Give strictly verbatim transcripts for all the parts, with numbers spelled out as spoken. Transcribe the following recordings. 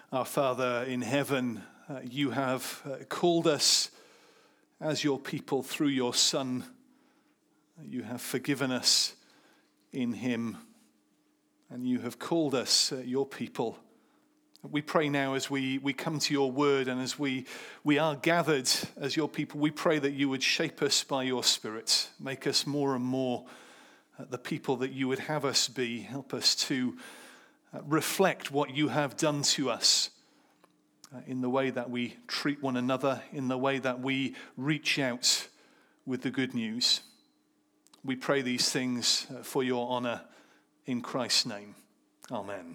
Our Father in heaven, uh, you have uh, called us as your people through your Son. You have forgiven us in him, and you have called us uh, your people. We pray now as we, we come to your word and as we, we are gathered as your people, we pray that you would shape us by your Spirit, make us more and more uh, the people that you would have us be. Help us to uh, reflect what you have done to us uh, in the way that we treat one another, in the way that we reach out with the good news. We pray these things uh, for your honor in Christ's name. Amen.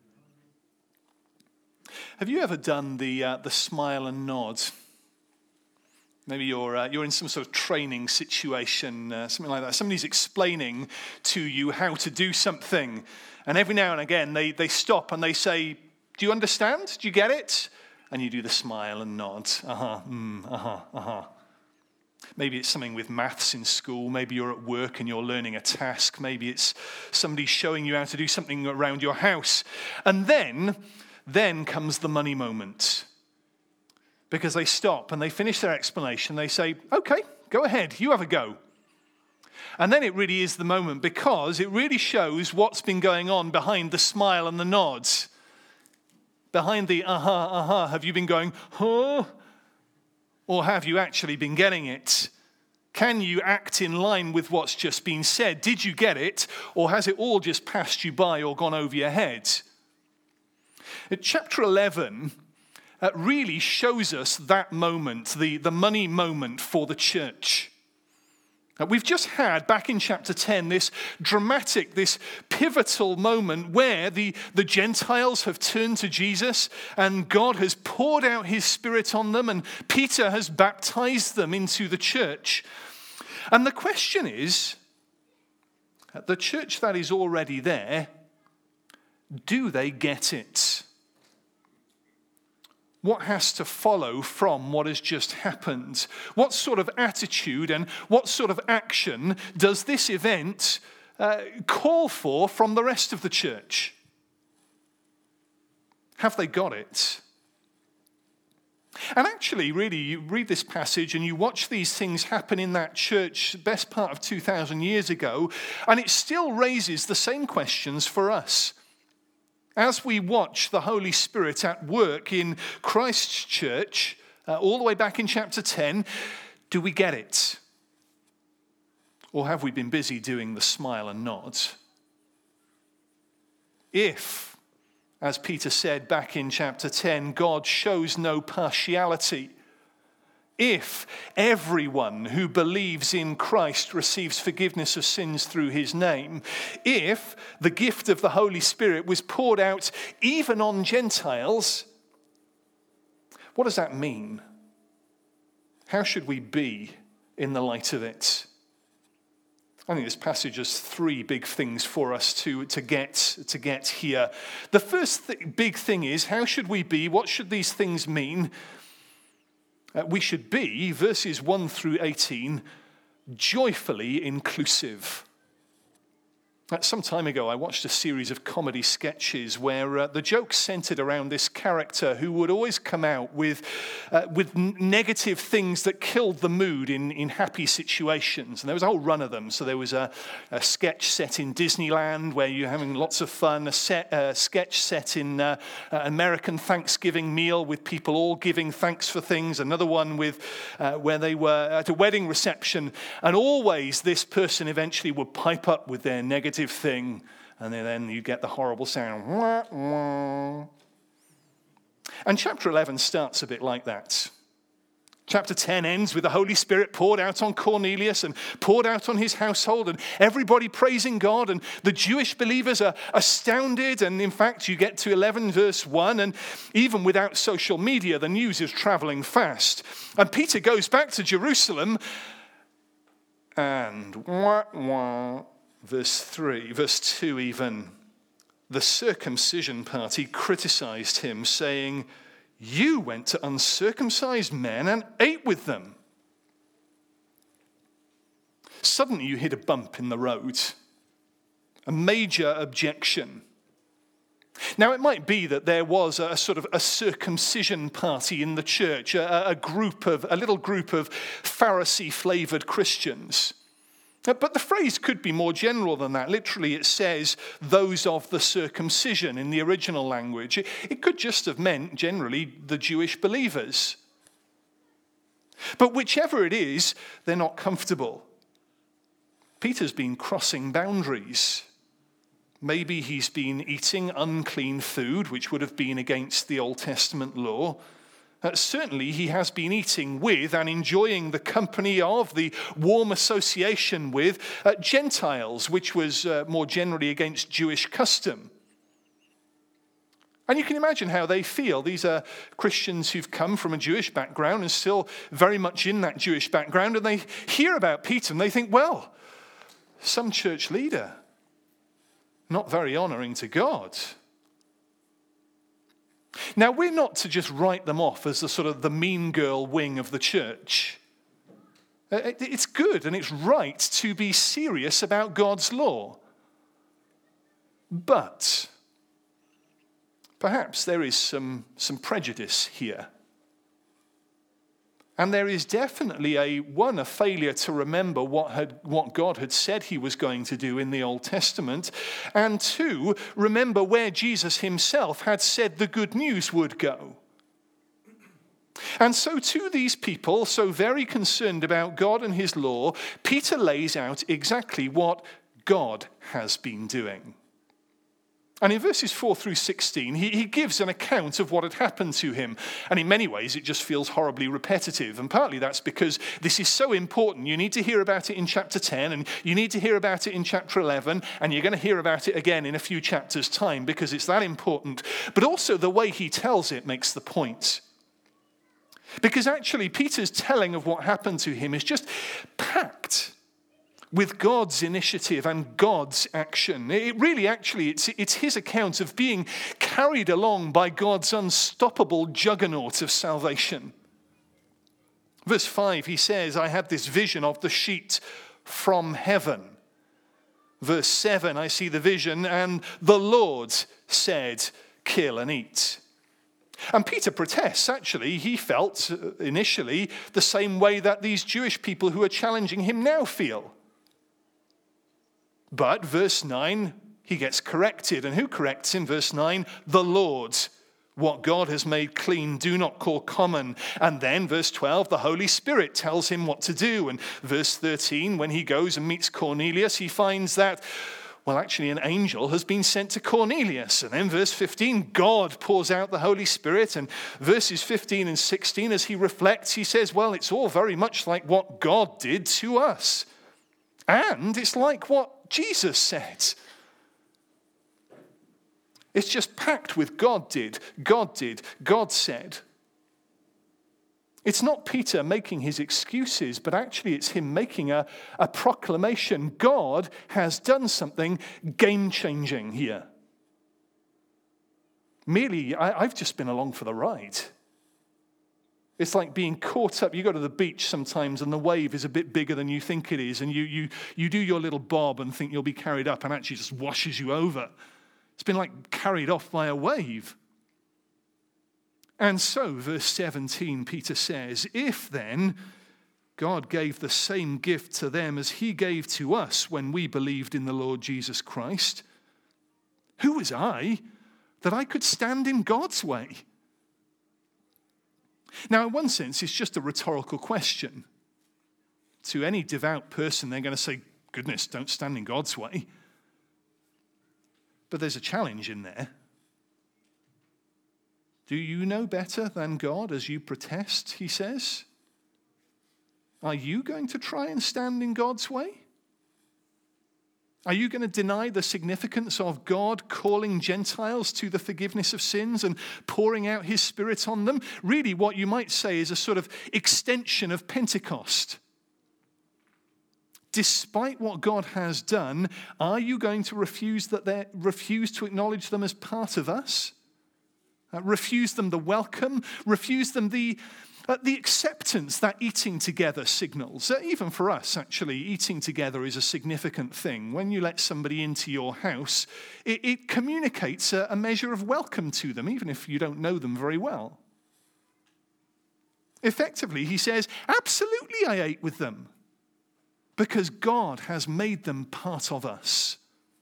Have you ever done the uh, the smile and nod? Maybe you're uh, you're in some sort of training situation, uh, something like that. Somebody's explaining to you how to do something, and every now and again they they stop and they say, "Do you understand? Do you get it?" And you do the smile and nod. Uh huh. Mm, uh huh. Uh huh. Maybe it's something with maths in school. Maybe you're at work and you're learning a task. Maybe it's somebody showing you how to do something around your house, and then. Then comes the money moment, because they stop and they finish their explanation. They say, okay, go ahead, you have a go. And then it really is the moment, because it really shows what's been going on behind the smile and the nods. Behind the aha, aha, have you been going, huh? Or have you actually been getting it? Can you act in line with what's just been said? Did you get it? Or has it all just passed you by or gone over your head? Chapter eleven uh, really shows us that moment, the, the money moment for the church. Uh, we've just had, back in chapter ten, this dramatic, this pivotal moment where the, the Gentiles have turned to Jesus and God has poured out his Spirit on them and Peter has baptized them into the church. And the question is, uh, the church that is already there, do they get it? What has to follow from what has just happened? What sort of attitude and what sort of action does this event uh, call for from the rest of the church? Have they got it? And actually, really, you read this passage and you watch these things happen in that church the best part of two thousand years ago, and it still raises the same questions for us. As we watch the Holy Spirit at work in Christ's church, uh, all the way back in chapter ten, do we get it? Or have we been busy doing the smile and nod? If, as Peter said back in chapter ten, God shows no partiality, if everyone who believes in Christ receives forgiveness of sins through his name, if the gift of the Holy Spirit was poured out even on Gentiles, what does that mean? How should we be in the light of it? I think this passage has three big things for us to, to, get, to get here. The first th- big thing is, how should we be? What should these things mean? Uh, we should be, verses one through eighteen, joyfully inclusive. Uh, some time ago, I watched a series of comedy sketches where uh, the jokes centered around this character who would always come out with uh, with n- negative things that killed the mood in, in happy situations. And there was a whole run of them. So there was a, a sketch set in Disneyland where you're having lots of fun, a set, uh, sketch set in uh, uh, American Thanksgiving meal with people all giving thanks for things, another one with uh, where they were at a wedding reception, and always this person eventually would pipe up with their negative thing, and then you get the horrible sound. Wah, wah. And chapter eleven starts a bit like that. Chapter ten ends with the Holy Spirit poured out on Cornelius and poured out on his household, and everybody praising God, and the Jewish believers are astounded. And in fact, you get to eleven verse one, and even without social media, the news is traveling fast. And Peter goes back to Jerusalem, and wah, wah. Verse three, verse two even, the circumcision party criticized him, saying, "You went to uncircumcised men and ate with them." Suddenly you hit a bump in the road, a major objection. Now, it might be that there was a sort of a circumcision party in the church, a, a group of, a little group of Pharisee-flavored Christians. But the phrase could be more general than that. Literally, it says, those of the circumcision in the original language. It, it could just have meant, generally, the Jewish believers. But whichever it is, they're not comfortable. Peter's been crossing boundaries. Maybe he's been eating unclean food, which would have been against the Old Testament law. Uh, certainly, he has been eating with and enjoying the company of, the warm association with uh, Gentiles, which was uh, more generally against Jewish custom. And you can imagine how they feel. These are Christians who've come from a Jewish background and still very much in that Jewish background, and they hear about Peter and they think, well, some church leader, not very honoring to God. Now, we're not to just write them off as the sort of the mean girl wing of the church. It's good and it's right to be serious about God's law. But perhaps there is some, some prejudice here. And there is definitely a, one, a failure to remember what had, what God had said he was going to do in the Old Testament. And two, remember where Jesus himself had said the good news would go. And so to these people, so very concerned about God and his law, Peter lays out exactly what God has been doing. And in verses four through sixteen, he, he gives an account of what had happened to him. And in many ways, it just feels horribly repetitive. And partly that's because this is so important. You need to hear about it in chapter ten, and you need to hear about it in chapter eleven, and you're going to hear about it again in a few chapters' time because it's that important. But also the way he tells it makes the point. Because actually, Peter's telling of what happened to him is just packed with God's initiative and God's action. It really, actually, it's, it's his account of being carried along by God's unstoppable juggernaut of salvation. Verse five, he says, I had this vision of the sheet from heaven. Verse seven, I see the vision, and the Lord said, kill and eat. And Peter protests, actually, he felt initially the same way that these Jewish people who are challenging him now feel. But verse nine, he gets corrected. And who corrects him? Verse nine, the Lord. What God has made clean, do not call common. And then verse twelve, the Holy Spirit tells him what to do. And verse thirteen, when he goes and meets Cornelius, he finds that, well, actually an angel has been sent to Cornelius. And then verse fifteen, God pours out the Holy Spirit. And verses fifteen and sixteen, as he reflects, he says, well, it's all very much like what God did to us. And it's like what Jesus said. It's just packed with God did, God did, God said. It's not Peter making his excuses, but actually it's him making a, a proclamation. God has done something game-changing here. Merely, I, I've just been along for the ride. It's like being caught up. You go to the beach sometimes and the wave is a bit bigger than you think it is. And you you you do your little bob and think you'll be carried up and actually just washes you over. It's been like carried off by a wave. And so, verse seventeen, Peter says, if then God gave the same gift to them as he gave to us when we believed in the Lord Jesus Christ, who was I that I could stand in God's way? Now, in one sense, it's just a rhetorical question. To any devout person, they're going to say, goodness, don't stand in God's way. But there's a challenge in there. Do you know better than God as you protest, he says? Are you going to try and stand in God's way? Are you going to deny the significance of God calling Gentiles to the forgiveness of sins and pouring out his Spirit on them? Really, what you might say is a sort of extension of Pentecost. Despite what God has done, are you going to refuse that they refuse to acknowledge them as part of us? Uh, refuse them the welcome? Refuse them the Uh, the acceptance that eating together signals, uh, even for us actually, eating together is a significant thing. When you let somebody into your house, it, it communicates a, a measure of welcome to them, even if you don't know them very well. Effectively, he says, absolutely I ate with them, because God has made them part of us.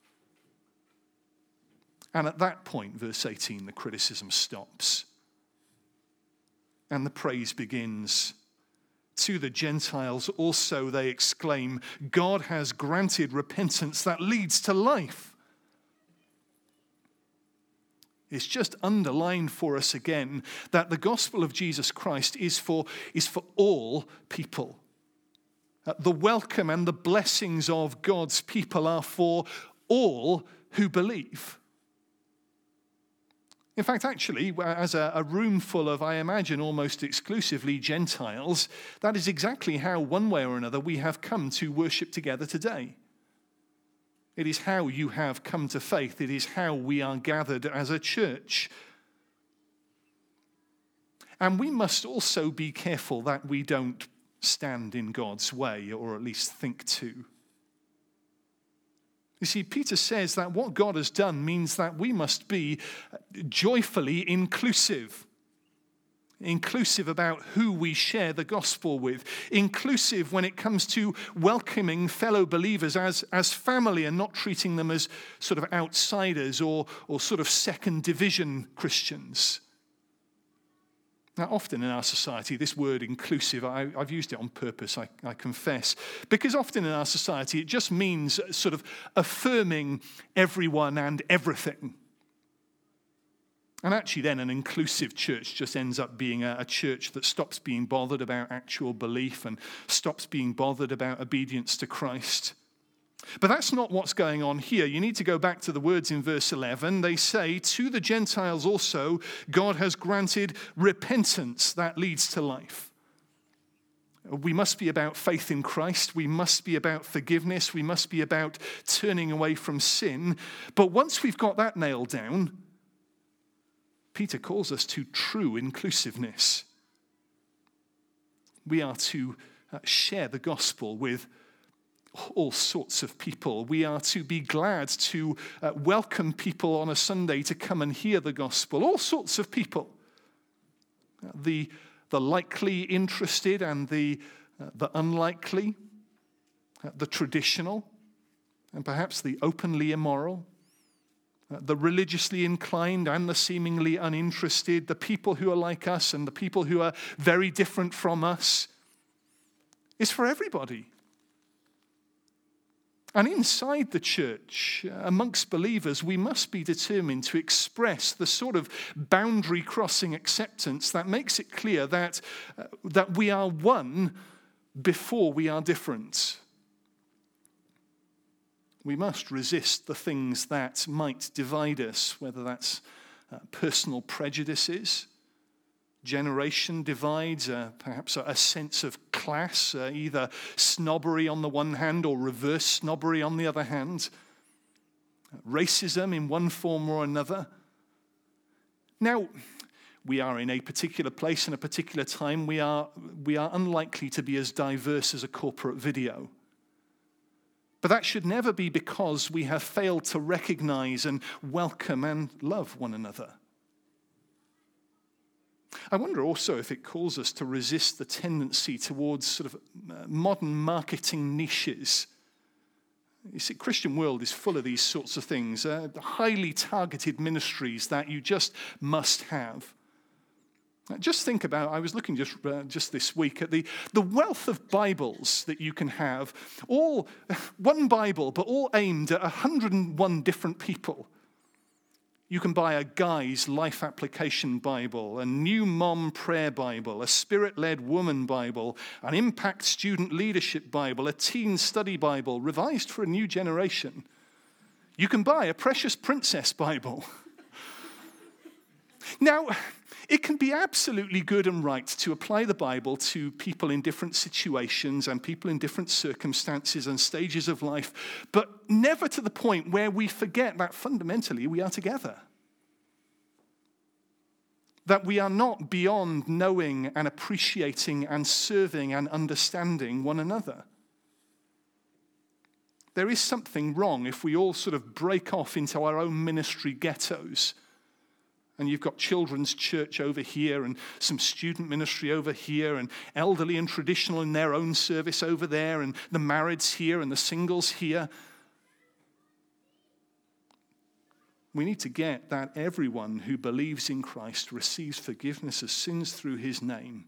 And at that point, verse eighteen, the criticism stops. And the praise begins. To the Gentiles also they exclaim, God has granted repentance that leads to life. It's just underlined for us again that the gospel of Jesus Christ is for, is for all people. The welcome and the blessings of God's people are for all who believe. In fact, actually, as a, a room full of, I imagine, almost exclusively Gentiles, that is exactly how, one way or another, we have come to worship together today. It is how you have come to faith. It is how we are gathered as a church. And we must also be careful that we don't stand in God's way, or at least think to. You see, Peter says that what God has done means that we must be joyfully inclusive. Inclusive about who we share the gospel with. Inclusive when it comes to welcoming fellow believers as, as family and not treating them as sort of outsiders or, or sort of second division Christians. Now, often in our society, this word inclusive, I, I've used it on purpose, I, I confess, because often in our society it just means sort of affirming everyone and everything. And actually then an inclusive church just ends up being a, a church that stops being bothered about actual belief and stops being bothered about obedience to Christ. But that's not what's going on here. You need to go back to the words in verse eleven. They say, to the Gentiles also, God has granted repentance that leads to life. We must be about faith in Christ. We must be about forgiveness. We must be about turning away from sin. But once we've got that nailed down, Peter calls us to true inclusiveness. We are to share the gospel with all sorts of people. We are to be glad to uh, welcome people on a Sunday to come and hear the gospel. All sorts of people. Uh, the, the likely interested and the, uh, the unlikely. Uh, the traditional and perhaps the openly immoral. Uh, the religiously inclined and the seemingly uninterested. The people who are like us and the people who are very different from us. It's for everybody. And inside the church, amongst believers, we must be determined to express the sort of boundary-crossing acceptance that makes it clear that, uh, that we are one before we are different. We must resist the things that might divide us, whether that's uh, personal prejudices, generation divides, uh, perhaps a, a sense of class, uh, either snobbery on the one hand or reverse snobbery on the other hand, racism in one form or another. Now, we are in a particular place and a particular time. We are, we are unlikely to be as diverse as a corporate video. But that should never be because we have failed to recognize and welcome and love one another. I wonder also if it calls us to resist the tendency towards sort of modern marketing niches. You see, the Christian world is full of these sorts of things, uh, highly targeted ministries that you just must have. Just think about, I was looking just uh, just this week at the, the wealth of Bibles that you can have, all one Bible, but all aimed at one hundred and one different people. You can buy a guy's life application Bible, a new mom prayer Bible, a spirit-led woman Bible, an impact student leadership Bible, a teen study Bible, revised for a new generation. You can buy a precious princess Bible. Now, it can be absolutely good and right to apply the Bible to people in different situations and people in different circumstances and stages of life, but never to the point where we forget that fundamentally we are together. that we are not beyond knowing and appreciating and serving and understanding one another. There is something wrong if we all sort of break off into our own ministry ghettos. And you've got children's church over here and some student ministry over here and elderly and traditional in their own service over there and the marrieds here and the singles here. We need to get that everyone who believes in Christ receives forgiveness of sins through his name.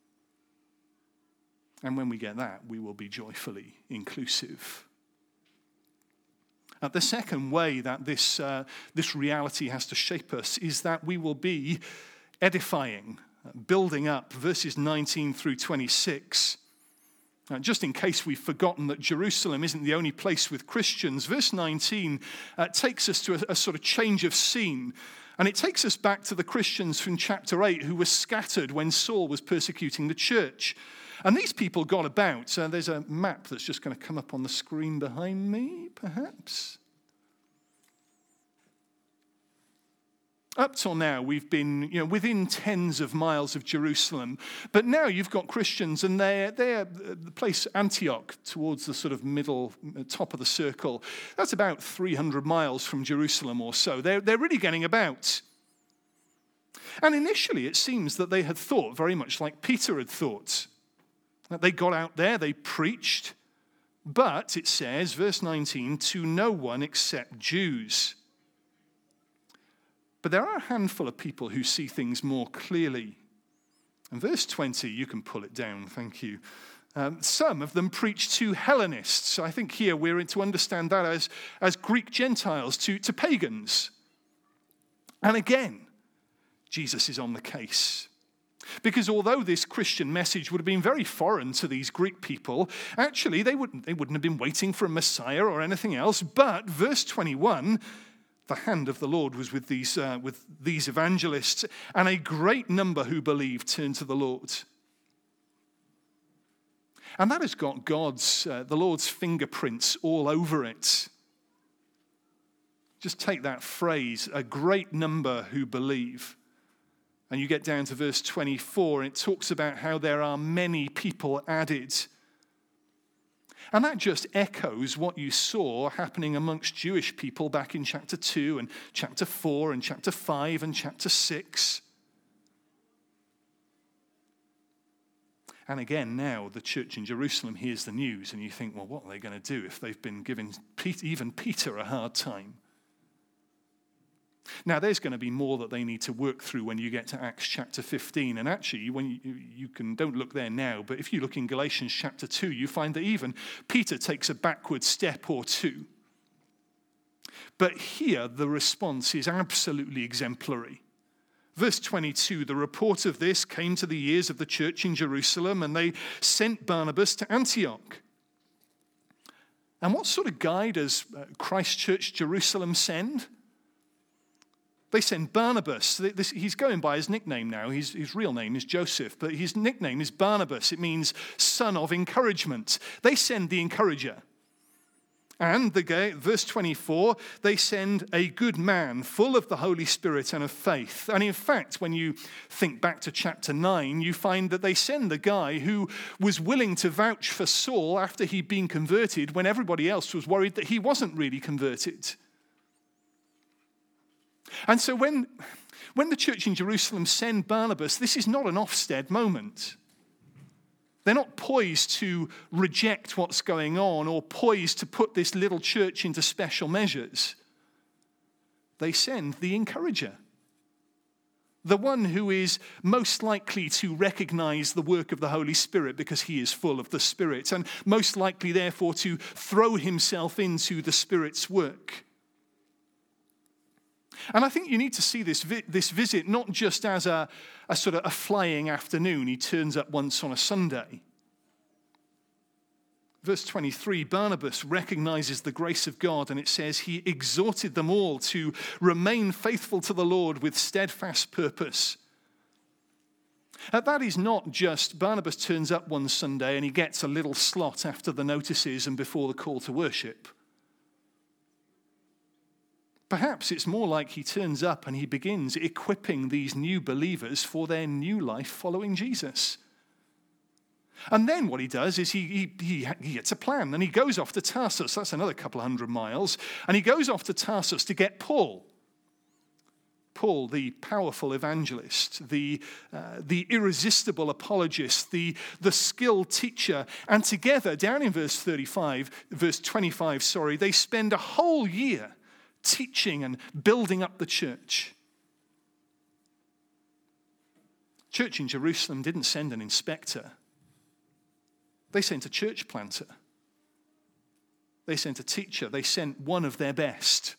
And when we get that, we will be joyfully inclusive. Uh, the second way that this, uh, this reality has to shape us is that we will be edifying, building up, verses nineteen through twenty-six. Uh, just in case we've forgotten that Jerusalem isn't the only place with Christians, verse nineteen uh, takes us to a, a sort of change of scene. And it takes us back to the Christians from chapter eight who were scattered when Saul was persecuting the church. And these people got about. Uh, there's a map that's just going to come up on the screen behind me, perhaps. Up till now, we've been, you know, within tens of miles of Jerusalem. But now you've got Christians, and they're, they're the place Antioch, towards the sort of middle, top of the circle. That's about three hundred miles from Jerusalem or so. They're, they're really getting about. And initially, it seems that they had thought very much like Peter had thought. That they got out there, they preached, but it says, verse nineteen, to no one except Jews. But there are a handful of people who see things more clearly. And verse twenty, you can pull it down, thank you. Um, some of them preach to Hellenists. I think here we're to understand that as, as Greek Gentiles, to, to pagans. And again, Jesus is on the case. Because although this Christian message would have been very foreign to these Greek people, actually they wouldn't, they wouldn't have been waiting for a Messiah or anything else. But verse twenty-one, the hand of the Lord was with these, uh, with these evangelists, and a great number who believed turned to the Lord. And that has got God's, uh, the Lord's fingerprints all over it. Just take that phrase, a great number who believe. And you get down to verse twenty-four, and it talks about how there are many people added. And that just echoes what you saw happening amongst Jewish people back in chapter two and chapter four and chapter five and chapter six. And again, now the church in Jerusalem hears the news, and you think, well, what are they going to do if they've been giving Peter, even Peter a hard time? Now, there's going to be more that they need to work through when you get to Acts chapter fifteen. And actually, when you, you can, don't look there now, but if you look in Galatians chapter two, you find that even Peter takes a backward step or two. But here, the response is absolutely exemplary. Verse twenty-two, the report of this came to the ears of the church in Jerusalem, and they sent Barnabas to Antioch. And what sort of guy does Christ Church Jerusalem send? They send Barnabas. This, he's going by his nickname now. His, his real name is Joseph, but his nickname is Barnabas. It means son of encouragement. They send the encourager. And the verse twenty-four, they send a good man full of the Holy Spirit and of faith. And in fact, when you think back to chapter nine, you find that they send the guy who was willing to vouch for Saul after he'd been converted when everybody else was worried that he wasn't really converted. And so when, when the church in Jerusalem send Barnabas, this is not an Ofsted moment. They're not poised to reject what's going on or poised to put this little church into special measures. They send the encourager, the one who is most likely to recognize the work of the Holy Spirit because he is full of the Spirit, and most likely, therefore, to throw himself into the Spirit's work. And I think you need to see this vi- this visit not just as a, a sort of a flying afternoon. He turns up once on a Sunday. Verse twenty-three, Barnabas recognizes the grace of God, and it says he exhorted them all to remain faithful to the Lord with steadfast purpose. And that is not just Barnabas turns up one Sunday and he gets a little slot after the notices and before the call to worship. Perhaps it's more like he turns up and he begins equipping these new believers for their new life following Jesus. And then what he does is he, he, he, he gets a plan and he goes off to Tarsus. That's another couple of hundred miles. And he goes off to Tarsus to get Paul. Paul, the powerful evangelist, the, uh, the irresistible apologist, the, the skilled teacher. And together, down in verse thirty-five, verse twenty-five, sorry, they spend a whole year teaching and building up the church. Church in Jerusalem didn't send an inspector. They sent a church planter. They sent a teacher. They sent one of their best,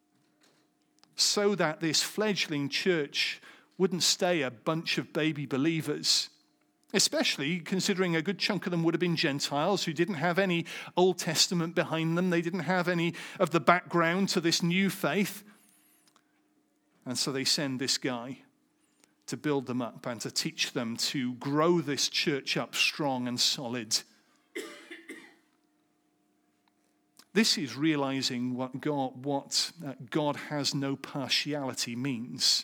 so that this fledgling church wouldn't stay a bunch of baby believers, especially considering a good chunk of them would have been Gentiles who didn't have any Old Testament behind them. They didn't have any of the background to this new faith. And so they send this guy to build them up and to teach them to grow this church up strong and solid. This is realizing what God, what uh, God has no partiality means.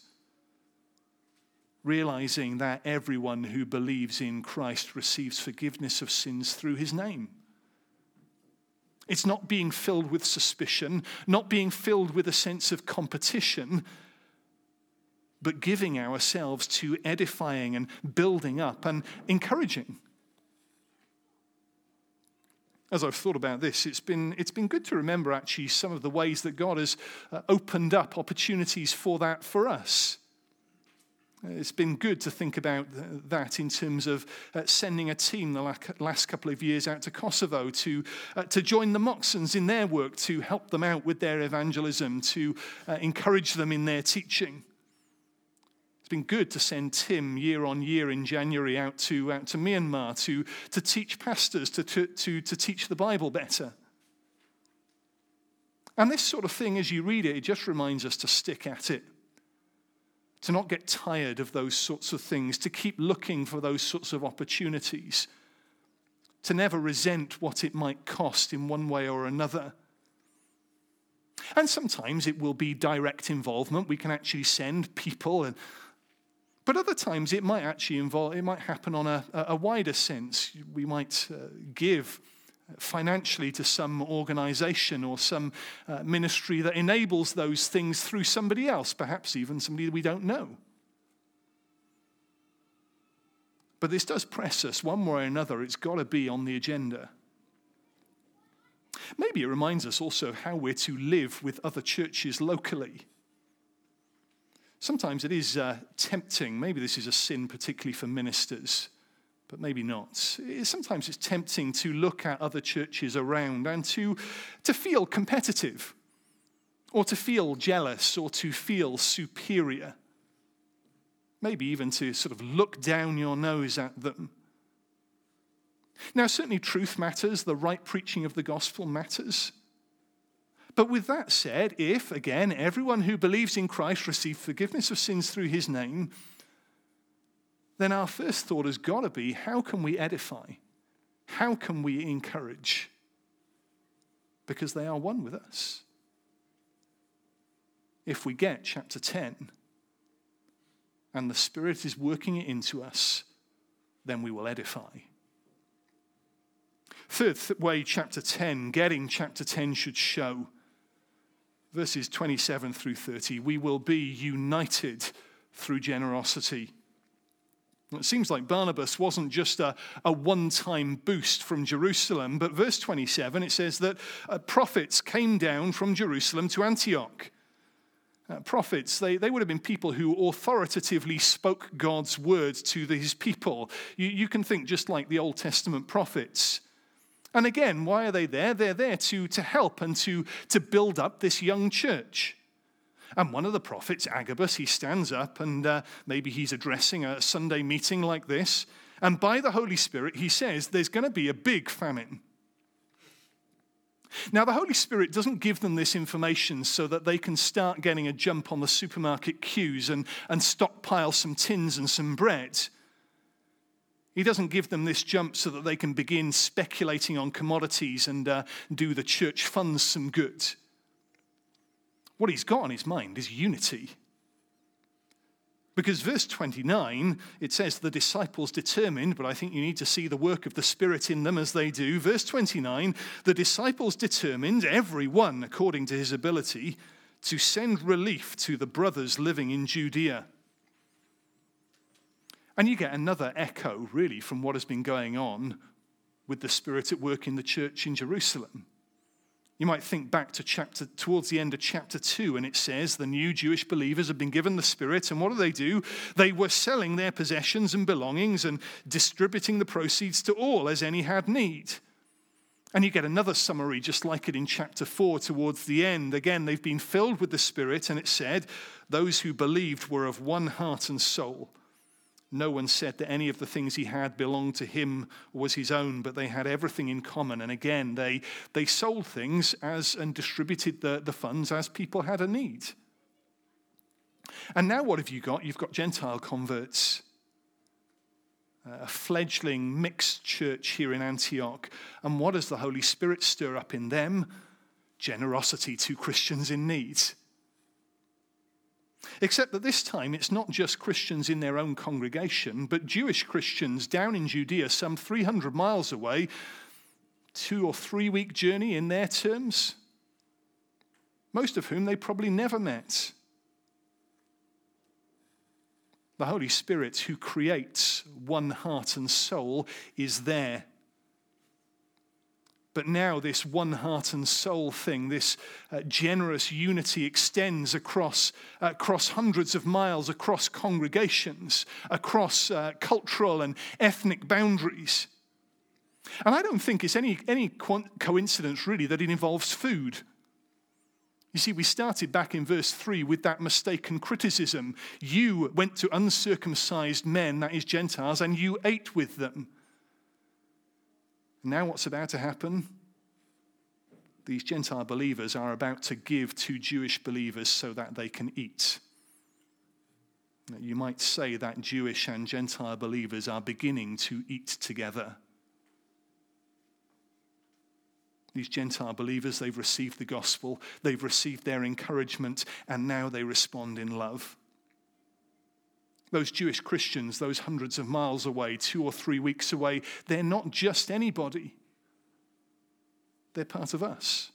Realizing that everyone who believes in Christ receives forgiveness of sins through his name. It's not being filled with suspicion, not being filled with a sense of competition, but giving ourselves to edifying and building up and encouraging. As I've thought about this, it's been, it's been good to remember actually some of the ways that God has uh, opened up opportunities for that for us. It's been good to think about that in terms of uh, sending a team the last couple of years out to Kosovo to, uh, to join the Moxons in their work, to help them out with their evangelism, to uh, encourage them in their teaching. It's been good to send Tim year on year in January out to, out to Myanmar to, to teach pastors, to, to, to, to teach the Bible better. And this sort of thing, as you read it, it just reminds us to stick at it. To not get tired of those sorts of things, to keep looking for those sorts of opportunities, to never resent what it might cost in one way or another. And sometimes it will be direct involvement. We can actually send people, and, but other times it might actually involve, it might happen on a, a wider sense. We might uh, give financially to some organization or some uh, ministry that enables those things through somebody else, perhaps even somebody that we don't know. But this does press us one way or another. It's got to be on the agenda. Maybe it reminds us also how we're to live with other churches locally. Sometimes it is uh, tempting. Maybe this is a sin particularly for ministers, but maybe not. Sometimes it's tempting to look at other churches around and to, to feel competitive, or to feel jealous, or to feel superior. Maybe even to sort of look down your nose at them. Now, certainly truth matters, the right preaching of the gospel matters. But with that said, if, again, everyone who believes in Christ receives forgiveness of sins through his name, then our first thought has got to be, how can we edify? How can we encourage? Because they are one with us. If we get chapter ten, and the Spirit is working it into us, then we will edify. Third way chapter ten, getting chapter ten should show, verses twenty-seven through thirty, we will be united through generosity. It seems like Barnabas wasn't just a, a one-time boost from Jerusalem, but verse twenty-seven, it says that uh, prophets came down from Jerusalem to Antioch. Uh, prophets, they, they would have been people who authoritatively spoke God's word to his people. You, you can think just like the Old Testament prophets. And again, why are they there? They're there to, to help and to, to build up this young church. And one of the prophets, Agabus, he stands up and uh, maybe he's addressing a Sunday meeting like this. And by the Holy Spirit, he says there's going to be a big famine. Now, the Holy Spirit doesn't give them this information so that they can start getting a jump on the supermarket queues and, and stockpile some tins and some bread. He doesn't give them this jump so that they can begin speculating on commodities and uh, do the church funds some good. What he's got on his mind is unity. Because verse twenty-nine, it says the disciples determined, but I think you need to see the work of the Spirit in them as they do. Verse twenty-nine, the disciples determined, every one according to his ability, to send relief to the brothers living in Judea. And you get another echo, really, from what has been going on with the Spirit at work in the church in Jerusalem. You might think back to chapter towards the end of chapter two, and it says the new Jewish believers have been given the Spirit, and what do they do? They were selling their possessions and belongings and distributing the proceeds to all as any had need. And you get another summary, just like it in chapter four towards the end. Again, they've been filled with the Spirit, and it said, those who believed were of one heart and soul. No one said that any of the things he had belonged to him or was his own, but they had everything in common. And again, they, they sold things as and distributed the, the funds as people had a need. And now what have you got? You've got Gentile converts. A fledgling mixed church here in Antioch. And what does the Holy Spirit stir up in them? Generosity to Christians in need. Except that this time it's not just Christians in their own congregation, but Jewish Christians down in Judea, some three hundred miles away, two or three week journey in their terms, most of whom they probably never met. The Holy Spirit, who creates one heart and soul, is there. But now this one heart and soul thing, this uh, generous unity extends across, uh, across hundreds of miles, across congregations, across uh, cultural and ethnic boundaries. And I don't think it's any, any co- coincidence, really, that it involves food. You see, we started back in verse three with that mistaken criticism. You went to uncircumcised men, that is Gentiles, and you ate with them. Now what's about to happen? These Gentile believers are about to give to Jewish believers so that they can eat. You might say that Jewish and Gentile believers are beginning to eat together. These Gentile believers, they've received the gospel, they've received their encouragement, and now they respond in love. Those Jewish Christians, those hundreds of miles away, two or three weeks away, they're not just anybody. They're part of us.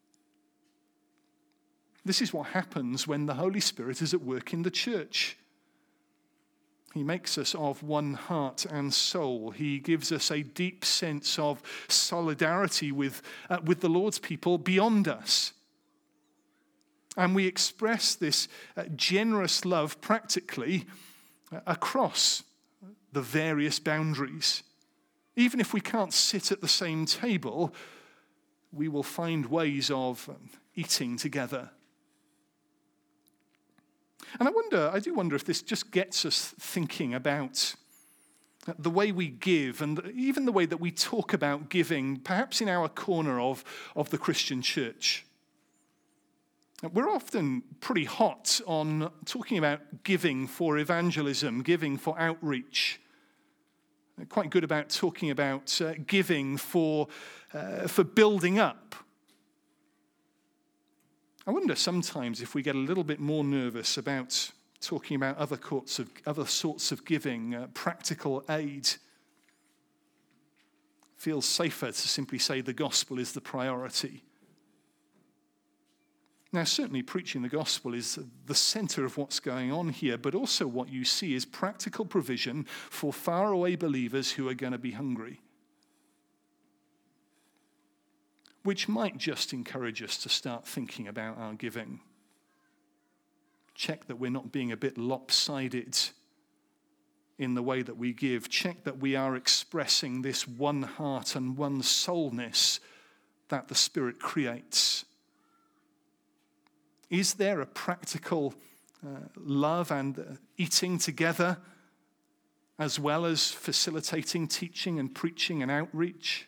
This is what happens when the Holy Spirit is at work in the church. He makes us of one heart and soul. He gives us a deep sense of solidarity with, uh, with the Lord's people beyond us. And we express this uh, generous love practically across the various boundaries. Even if we can't sit at the same table, we will find ways of eating together. And I wonder, I do wonder if this just gets us thinking about the way we give and even the way that we talk about giving, perhaps in our corner of, of the Christian church. We're often pretty hot on talking about giving for evangelism, giving for outreach. We're quite good about talking about uh, giving for, uh, for building up. I wonder sometimes if we get a little bit more nervous about talking about other sorts of, other sorts of giving, uh, practical aid. Feels safer to simply say the gospel is the priority. Now, certainly preaching the gospel is the center of what's going on here, but also what you see is practical provision for faraway believers who are going to be hungry, which might just encourage us to start thinking about our giving. Check that we're not being a bit lopsided in the way that we give. Check that we are expressing this one heart and one soulness that the Spirit creates. Is there a practical uh, love and uh, eating together as well as facilitating teaching and preaching and outreach?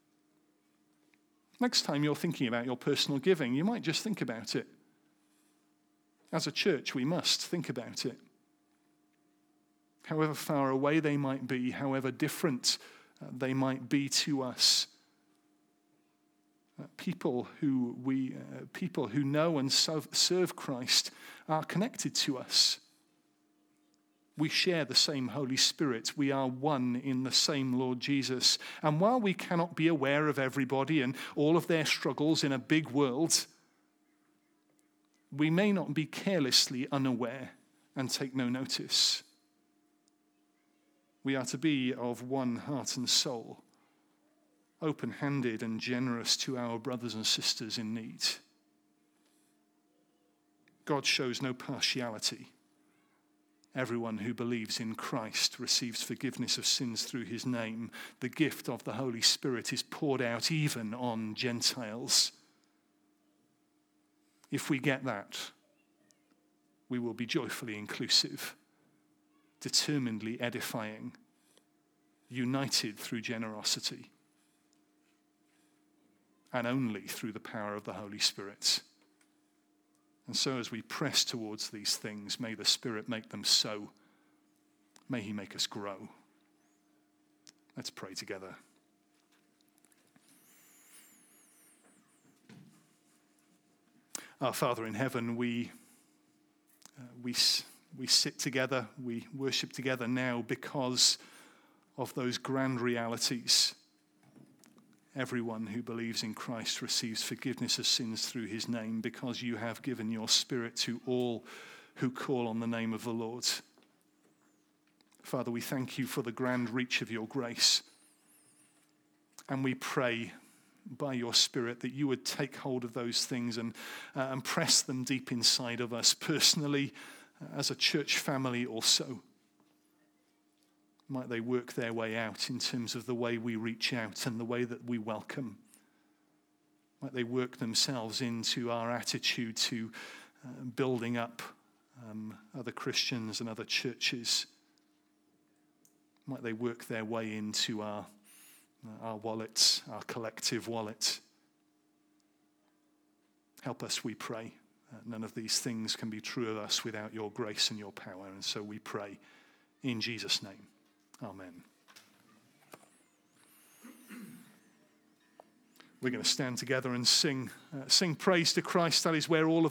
Next time you're thinking about your personal giving, you might just think about it. As a church, we must think about it. However far away they might be, however different uh, they might be to us, Uh, people who we, uh, people who know and serve, serve Christ are connected to us. We share the same Holy Spirit. We are one in the same Lord Jesus. And while we cannot be aware of everybody and all of their struggles in a big world, we may not be carelessly unaware and take no notice. We are to be of one heart and soul, open-handed and generous to our brothers and sisters in need. God shows no partiality. Everyone who believes in Christ receives forgiveness of sins through his name. The gift of the Holy Spirit is poured out even on Gentiles. If we get that, we will be joyfully inclusive, determinedly edifying, united through generosity, and only through the power of the Holy Spirit. And so as we press towards these things, may the Spirit make them so. May he make us grow. Let's pray together. Our Father in heaven, we, uh, we, we sit together, we worship together now because of those grand realities. Everyone who believes in Christ receives forgiveness of sins through his name, because you have given your Spirit to all who call on the name of the Lord. Father, we thank you for the grand reach of your grace. And we pray by your Spirit that you would take hold of those things and, uh, and press them deep inside of us personally, uh, as a church family also. Might they work their way out in terms of the way we reach out and the way that we welcome. Might they work themselves into our attitude to uh, building up um, other Christians and other churches. Might they work their way into our, uh, our wallets, our collective wallet. Help us, we pray. Uh, none of these things can be true of us without your grace and your power. And so we pray in Jesus' name. Amen. We're going to stand together and sing, uh, sing praise to Christ. That is where all of